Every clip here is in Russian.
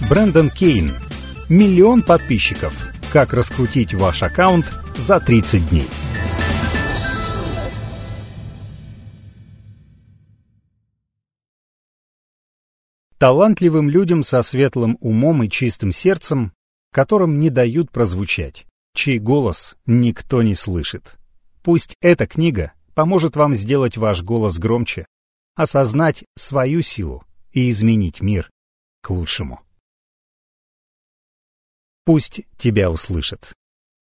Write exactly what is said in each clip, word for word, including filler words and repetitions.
Брэндон Кейн. Миллион подписчиков. Как раскрутить ваш аккаунт за тридцать дней. Талантливым людям со светлым умом и чистым сердцем, которым не дают прозвучать, чей голос никто не слышит. Пусть эта книга поможет вам сделать ваш голос громче, осознать свою силу и изменить мир к лучшему. Пусть тебя услышат.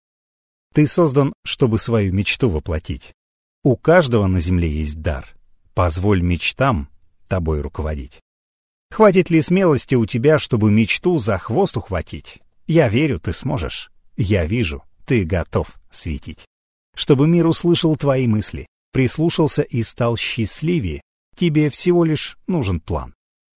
Ты создан, чтобы свою мечту воплотить. У каждого на земле есть дар. Позволь мечтам тобой руководить. Хватит ли смелости у тебя, чтобы мечту за хвост ухватить? Я верю, ты сможешь. Я вижу, ты готов светить. Чтобы мир услышал твои мысли, прислушался и стал счастливее, тебе всего лишь нужен план.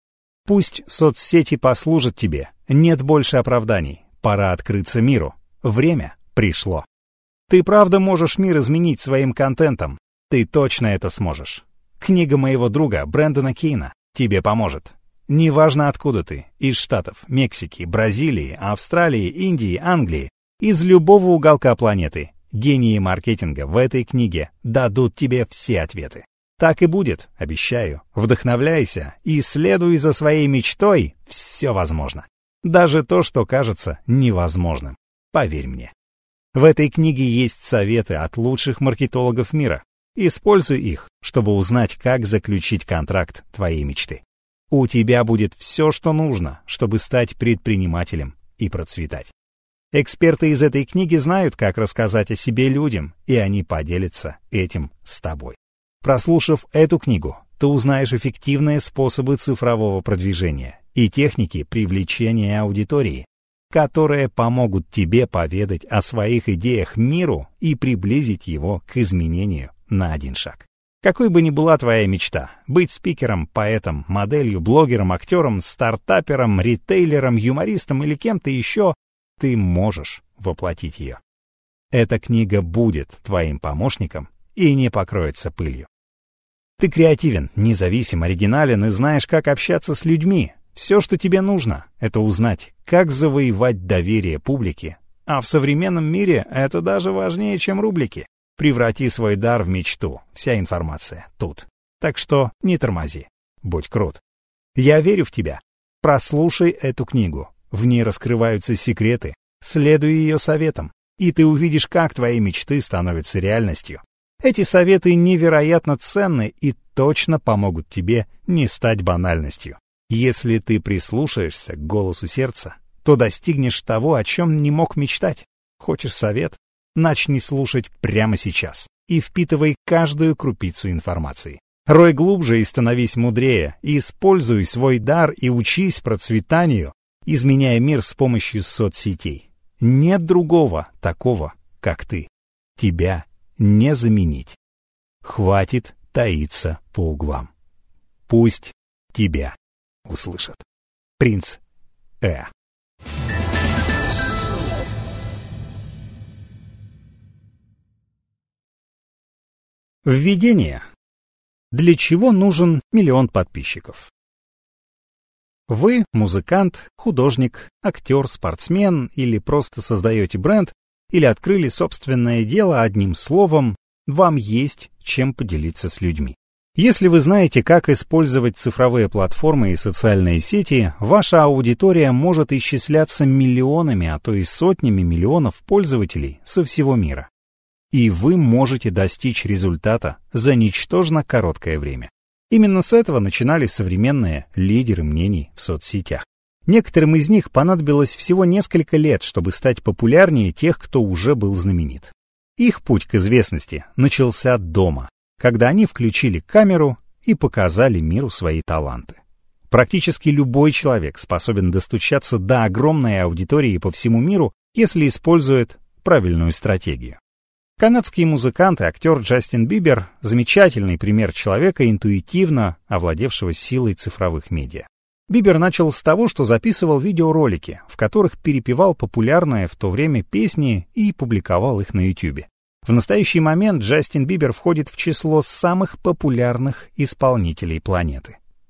Пусть соцсети послужат тебе, нет больше оправданий. Пора открыться миру. Время пришло. Ты правда можешь мир изменить своим контентом. Ты точно это сможешь. Книга моего друга Брэндона Кейна тебе поможет. Неважно, откуда ты, из Штатов, Мексики, Бразилии, Австралии, Индии, Англии, из любого уголка планеты, гении маркетинга в этой книге дадут тебе все ответы. Так и будет, обещаю. Вдохновляйся и следуй за своей мечтой, все возможно. Даже то, что кажется невозможным. Поверь мне. В этой книге есть советы от лучших маркетологов мира. Используй их, чтобы узнать, как заключить контракт твоей мечты. У тебя будет все, что нужно, чтобы стать предпринимателем и процветать. Эксперты из этой книги знают, как рассказать о себе людям, и они поделятся этим с тобой. Прослушав эту книгу, ты узнаешь эффективные способы цифрового продвижения и техники привлечения аудитории, которые помогут тебе поведать о своих идеях миру и приблизить его к изменению на один шаг. Какой бы ни была твоя мечта — быть спикером, поэтом, моделью, блогером, актером, стартапером, ритейлером, юмористом или кем-то еще, ты можешь воплотить ее. Эта книга будет твоим помощником и не покроется пылью. Ты креативен, независим, оригинален и знаешь, как общаться с людьми. Все, что тебе нужно, это узнать, как завоевать доверие публики. А в современном мире это даже важнее, чем рублики. Преврати свой дар в мечту. Вся информация тут. Так что не тормози. Будь крут. Я верю в тебя. Прослушай эту книгу. В ней раскрываются секреты. Следуй ее советам. И ты увидишь, как твои мечты становятся реальностью. Эти советы невероятно ценны и точно помогут тебе не стать банальностью. Если ты прислушаешься к голосу сердца, то достигнешь того, о чем не мог мечтать. Хочешь совет? Начни слушать прямо сейчас и впитывай каждую крупицу информации. Рой глубже и становись мудрее, и используй свой дар и учись процветанию, изменяя мир с помощью соцсетей. Нет другого такого, как ты. Тебя не заменить. Хватит таиться по углам. Пусть тебя услышат. Принц Э. Введение. Для чего нужен миллион подписчиков? Вы музыкант, художник, актер, спортсмен или просто создаете бренд, или открыли собственное дело, одним словом, вам есть чем поделиться с людьми. Если вы знаете, как использовать цифровые платформы и социальные сети, ваша аудитория может исчисляться миллионами, а то и сотнями миллионов пользователей со всего мира. И вы можете достичь результата за ничтожно короткое время. Именно с этого начинали современные лидеры мнений в соцсетях. Некоторым из них понадобилось всего несколько лет, чтобы стать популярнее тех, кто уже был знаменит. Их путь к известности начался дома, когда они включили камеру и показали миру свои таланты. Практически любой человек способен достучаться до огромной аудитории по всему миру, если использует правильную стратегию. Канадский музыкант и актер Джастин Бибер – замечательный пример человека, интуитивно овладевшего силой цифровых медиа. Бибер начал с того, что записывал видеоролики, в которых перепевал популярные в то время песни и публиковал их на YouTube. В настоящий момент Джастин Бибер входит в число самых популярных исполнителей планеты.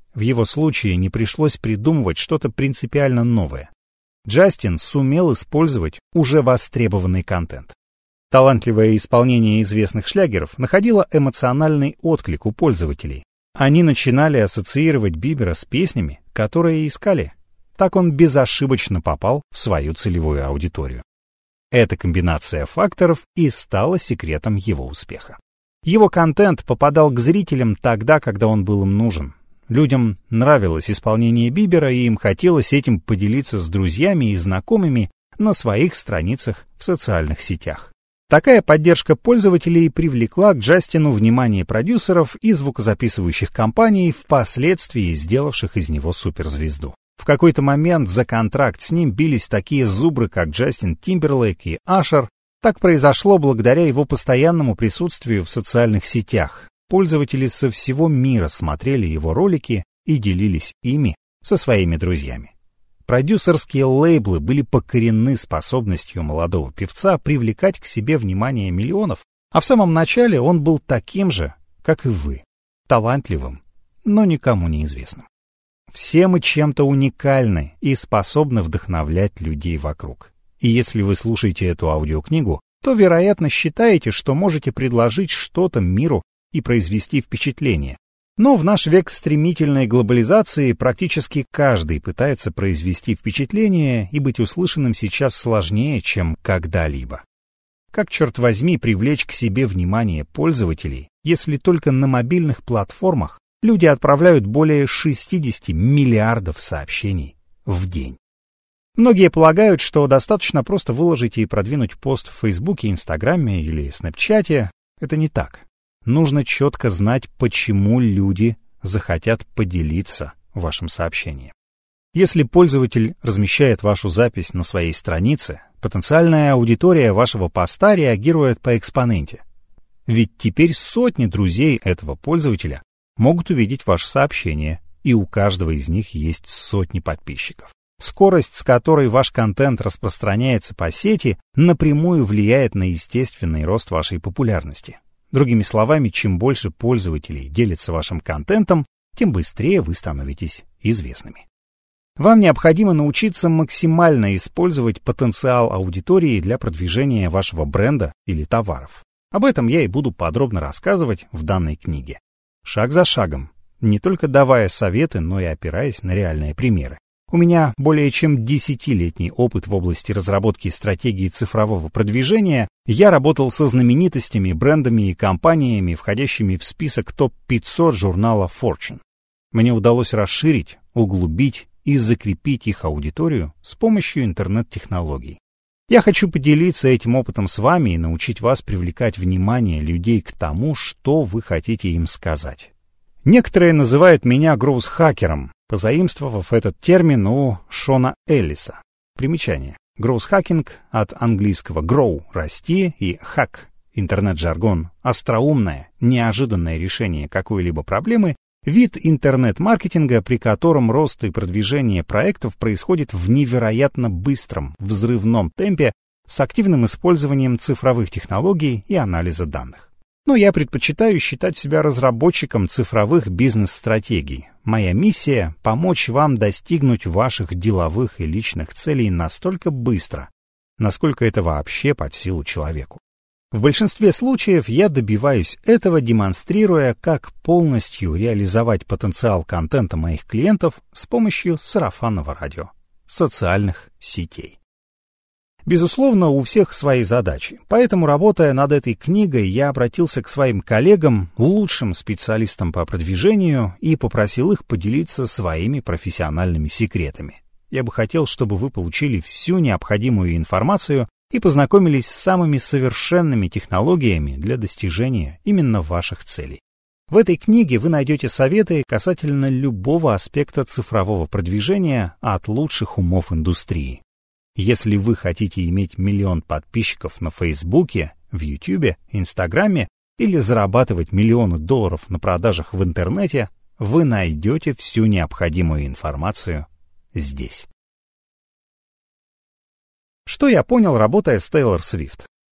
В его случае не пришлось придумывать что-то принципиально новое. Джастин сумел использовать уже востребованный контент. Талантливое исполнение известных шлягеров находило эмоциональный отклик у пользователей. Они начинали ассоциировать Бибера с песнями, которые искали. Так он безошибочно попал в свою целевую аудиторию. Эта комбинация факторов и стала секретом его успеха. Его контент попадал к зрителям тогда, когда он был им нужен. Людям нравилось исполнение Бибера, и им хотелось этим поделиться с друзьями и знакомыми на своих страницах в социальных сетях. Такая поддержка пользователей привлекла к Джастину внимание продюсеров и звукозаписывающих компаний, впоследствии сделавших из него суперзвезду. В какой-то момент за контракт с ним бились такие зубры, как Джастин Тимберлейк и Ашер. Так произошло благодаря его постоянному присутствию в социальных сетях. Пользователи со всего мира смотрели его ролики и делились ими со своими друзьями. Продюсерские лейблы были покорены способностью молодого певца привлекать к себе внимание миллионов, а в самом начале он был таким же, как и вы, талантливым, но никому неизвестным. Все мы чем-то уникальны и способны вдохновлять людей вокруг. И если вы слушаете эту аудиокнигу, то, вероятно, считаете, что можете предложить что-то миру и произвести впечатление. Но в наш век стремительной глобализации практически каждый пытается произвести впечатление, и быть услышанным сейчас сложнее, чем когда-либо. Как, черт возьми, привлечь к себе внимание пользователей, если только на мобильных платформах люди отправляют более шестидесяти миллиардов сообщений в день? Многие полагают, что достаточно просто выложить и продвинуть пост в Фейсбуке, Инстаграме или Снэпчате. Это не так. Нужно четко знать, почему люди захотят поделиться вашим сообщением. Если пользователь размещает вашу запись на своей странице, потенциальная аудитория вашего поста реагирует по экспоненте. Ведь теперь сотни друзей этого пользователя могут увидеть ваше сообщение, и у каждого из них есть сотни подписчиков. Скорость, с которой ваш контент распространяется по сети, напрямую влияет на естественный рост вашей популярности. Другими словами, чем больше пользователей делятся вашим контентом, тем быстрее вы становитесь известными. Вам необходимо научиться максимально использовать потенциал аудитории для продвижения вашего бренда или товаров. Об этом я и буду подробно рассказывать в данной книге. Шаг за шагом, не только давая советы, но и опираясь на реальные примеры. У меня более чем десятилетний опыт в области разработки стратегии цифрового продвижения. Я работал со знаменитостями, брендами и компаниями, входящими в список топ пятьсот журнала Fortune. Мне удалось расширить, углубить и закрепить их аудиторию с помощью интернет-технологий. Я хочу поделиться этим опытом с вами и научить вас привлекать внимание людей к тому, что вы хотите им сказать. Некоторые называют меня гроус-хакером, позаимствовав этот термин у Шона Эллиса. Примечание. Гроус-хакинг от английского grow – расти и hack – интернет-жаргон, остроумное, неожиданное решение какой-либо проблемы, вид интернет-маркетинга, при котором рост и продвижение проектов происходит в невероятно быстром, взрывном темпе с активным использованием цифровых технологий и анализа данных. Но я предпочитаю считать себя разработчиком цифровых бизнес-стратегий. Моя миссия — помочь вам достигнуть ваших деловых и личных целей настолько быстро, насколько это вообще под силу человеку. В большинстве случаев я добиваюсь этого, демонстрируя, как полностью реализовать потенциал контента моих клиентов с помощью сарафанного радио, социальных сетей. Безусловно, у всех свои задачи, поэтому, работая над этой книгой, я обратился к своим коллегам, лучшим специалистам по продвижению, и попросил их поделиться своими профессиональными секретами. Я бы хотел, чтобы вы получили всю необходимую информацию и познакомились с самыми совершенными технологиями для достижения именно ваших целей. В этой книге вы найдете советы касательно любого аспекта цифрового продвижения от лучших умов индустрии. Если вы хотите иметь миллион подписчиков на Фейсбуке, в Ютубе, Инстаграме или зарабатывать миллионы долларов на продажах в интернете, вы найдете всю необходимую информацию здесь. Что я понял, работая с Тейлор Свифт?